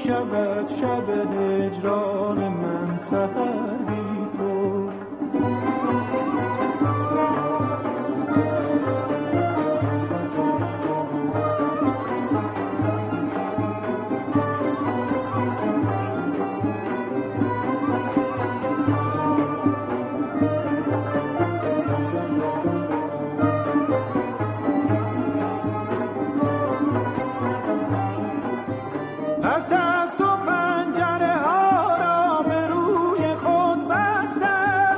شود شب هجران من سحر بی تو. پس از تو پنجره ها را به روی خود بستم،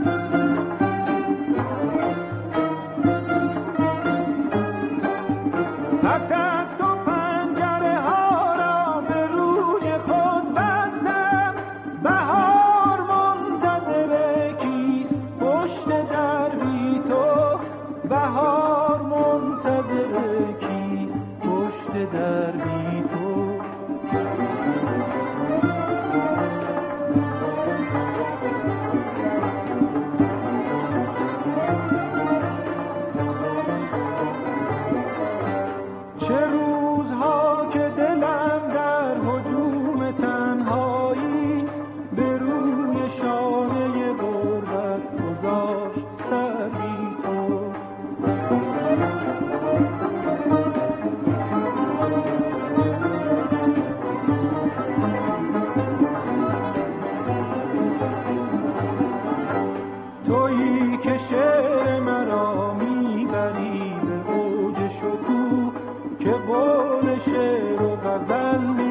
پس از تو پنجره ها را به روی خود بستم. بهار منتظر کیست پشت در بی تو، بهار منتظر کیست پشت در بی تو. چه روزها که دلم در هجوم تنهایی به روی شانه غربت گذاشت سر بی تو. تویی که شعر مرا میبری به اوج شکوه، که قول شعر و غزل